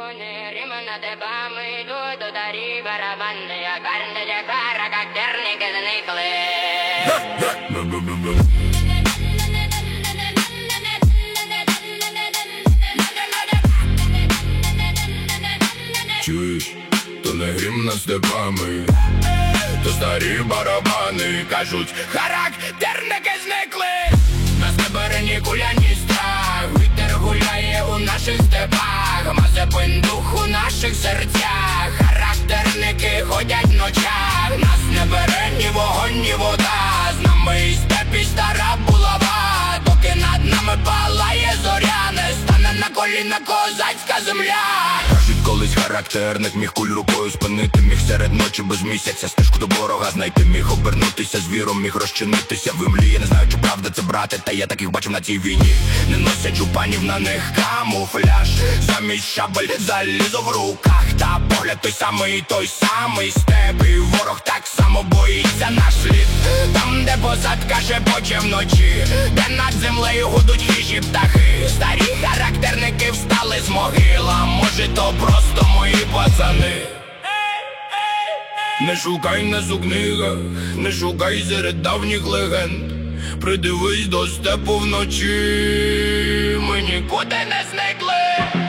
Вони рівно дебами йдуть, ударі барабани, як гарне характерники зникли. Чуєш, то не грім над степами, то старі барабани кажуть, характерники зникли. Нас не бере ні куля, ні страх, вітер гуляє у наших степах, мазепин дух у наших серцях, характерники ходять в ночах. Нас не бере ні вогонь, ні вода, з нами і степ, і стара булава. Доки над нами палає зоря, не стане на коліна козацька земля. Колись характерник міг куль рукою спинити, міг серед ночі без місяця стежку до ворога знайти, міг обернутися звіром, міг розчинитися в імлі. Я не знаю, чи правда це, брате, та я таких бачив на цій війні. Не носять жупанів, на них камуфляж, замість шабель залізо в руках. Та погляд той самий степ, і ворог так само боїться наш слід. Там, де посадка шепоче вночі, де над землею гудуть хижі птахи. Старі характерники встали з могила, може то просто мої пацани. Не шукай нас у книгах, не шукай серед давніх легенд. Придивись до степу вночі, ми нікуди не зникли.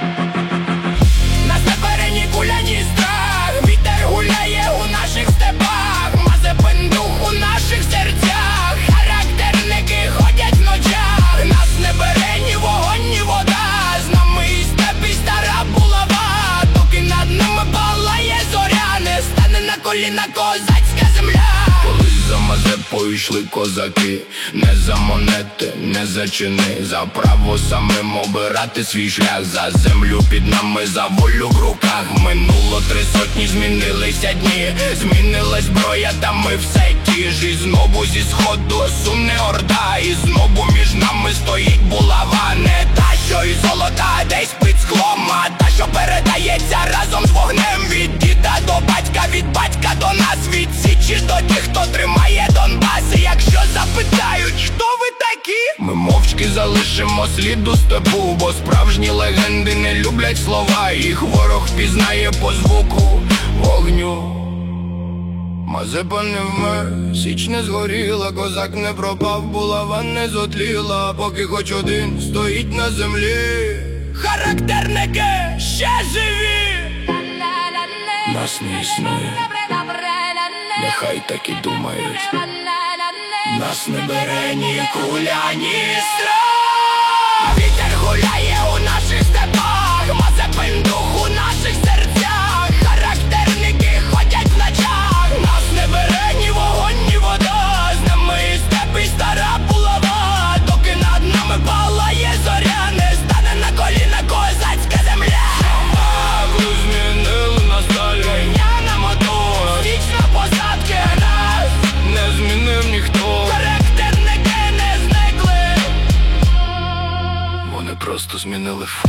Нас не бере ні куля, ні страх, вітер гуляє у наших степах, мазепин дух у наших серцях, характерники ходять в ночах. Нас не бере ні вогонь, ні вода, з нами і степ, і стара булава. Доки над нами палає зоря, не стане на коліна козацька земля. За Мазепою йшли козаки, не за монети, не за чини, за право самим обирати свій шлях, за землю під нами, за волю в руках. Минуло 3 сотні, змінилися дні, змінилась зброя, та ми все ті ж. І знову зі сходу суне орда, і знову між нами стоїть булава. Не та, що із золота десь під склом, а та, що передається разом з вогнем. Від діда до батька, від батька до нас, від січі до тих, хто тримає Донбас. І якщо запитають, хто ви такі, ми мовчки залишимо слід у степу, бо справжні легенди не люблять слова, їх ворог пізнає по звуку вогню. Мазепа не вмер, січ не згоріла, козак не пропав, булава не зотліла, поки хоч один стоїть на землі. Характерники ще живі. Нас не існує, нехай так і думають. Нас не бере ні куля, ні страх, вітер гуляє у наших степах, мазепин дух у наших серцях, характерники ходять в ночах. Нас не бере ні вогонь, ні вода, з нами і степ, і стара булава. Доки над нами палає зоря, не стане на коліна козацька земля. Павлу змінили на сталі, глиняна мотор, вічна посадки. Нас не змінив ніхто, характерники не зникли, вони просто змінили форму.